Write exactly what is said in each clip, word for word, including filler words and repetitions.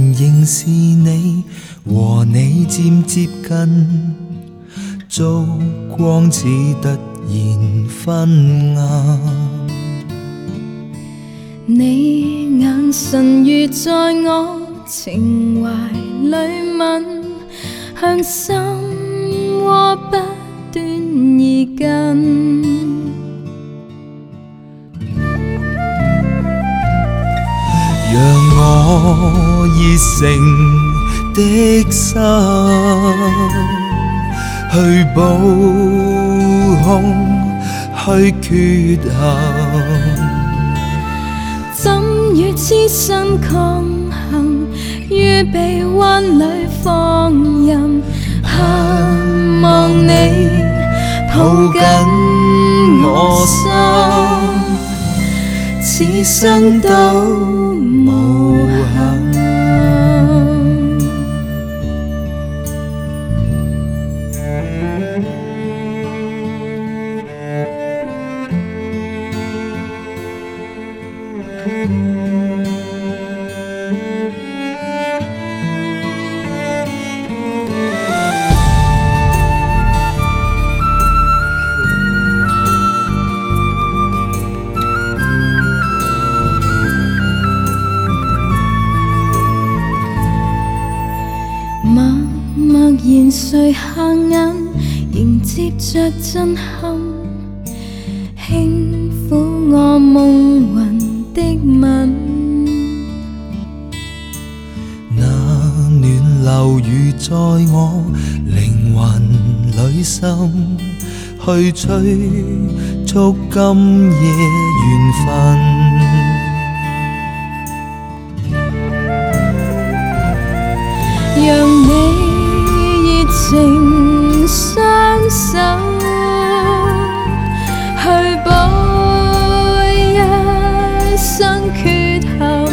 仍是你，和你渐接近，烛光似突然昏暗。 你眼神如在我情懷裏吻，向心窩不斷移近。 讓我熱誠的心去補空去缺陷。 怎與痴心抗衡，於臂彎裏放任，盼望你抱緊我心，此生都無憾。默默然垂下眼，迎接着震撼，輕撫我夢魂的吻。 那暖流如在我靈魂裏滲，去催促今夜緣分。 讓你熱情雙手去補一生缺陷，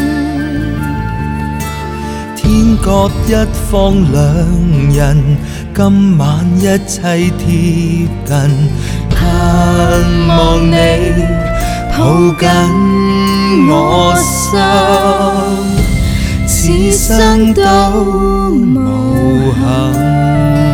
天各一方兩人，今晚一切貼近，盼望你抱緊我心，此生都無憾。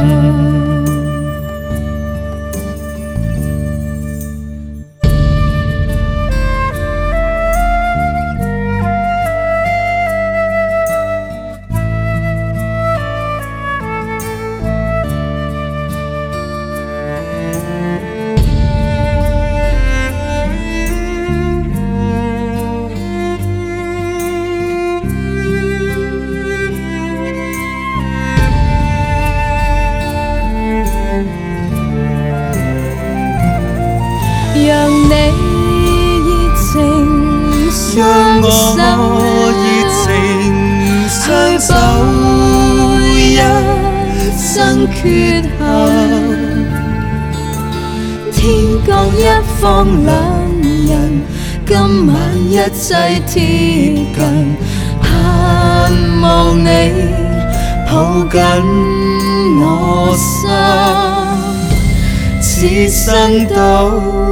讓你熱情雙手， 讓我熱情雙手， 一生缺陷。天各一方兩人，今晚一切貼近，盼望你抱緊我心，此生都